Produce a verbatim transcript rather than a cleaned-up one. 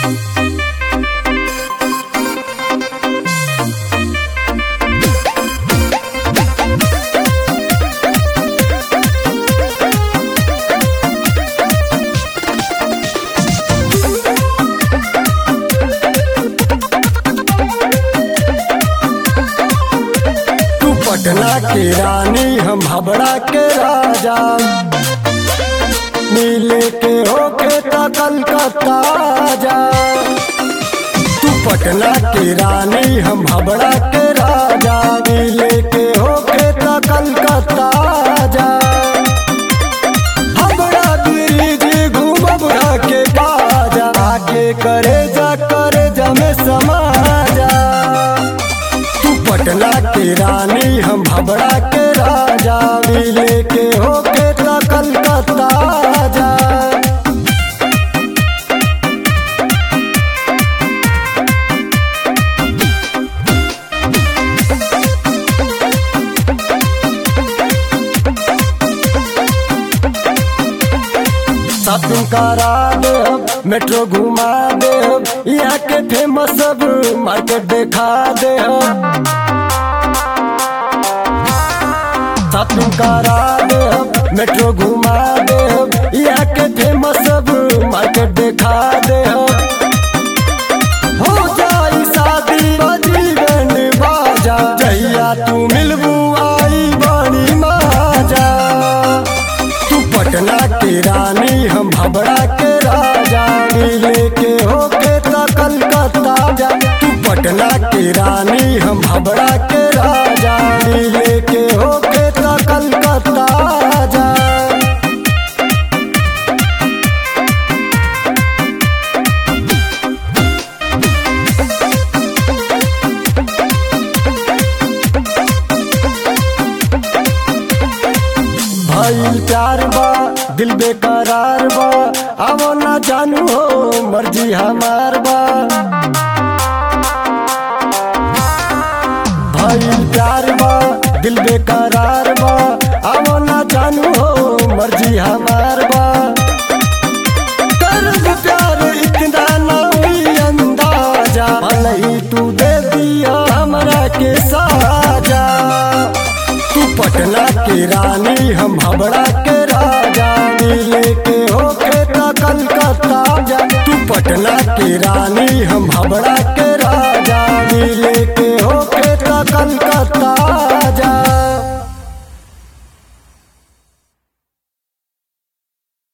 पटना की रानी हम हावड़ा के राजा, मिले के होके ता कलकत्ता जा। तू पटना की रानी हम हावड़ा के राजा, मिले के होके ता कलकत्ता जा। हावड़ा ब्रिज घूमब के बाजा, आके करे जा करे जा में समा जा। पटना की रानी हम हावड़ा के राजा, मिले के होके ता कलकत्ता जा। शॉपिंग करा दे, मेट्रो घुमा दे, यहाँ के फेमस सब मार्केट दिखा दे। शॉपिंग करा दे, मेट्रो घुमा दे, यहाँ के फेमस सब मार्केट दिखा दे। हो जाई शादी बजी बैंड बाजा, जहिया तू मिलबू आई बड़ी माजा। तू पटना की रानी हम हावड़ा के राजा, मिले के होके ता कलकत्ता जा। तू पटना की रानी हम हावड़ा के राजा, मिले के होके ता कलकत्ता जा। भइल प्यार बा दिल बेकरार बा, आवो ना जानू हो मर्जी हमार बा। भइल प्यार बा दिल बेकरार बा, आवो ना जानू हो मर्जी हमार बा। करब प्यार इतना ना हुई अंदाजा, भले ही तू दे दिया हमरा के साजा। तू पटना की रानी हम हावड़ा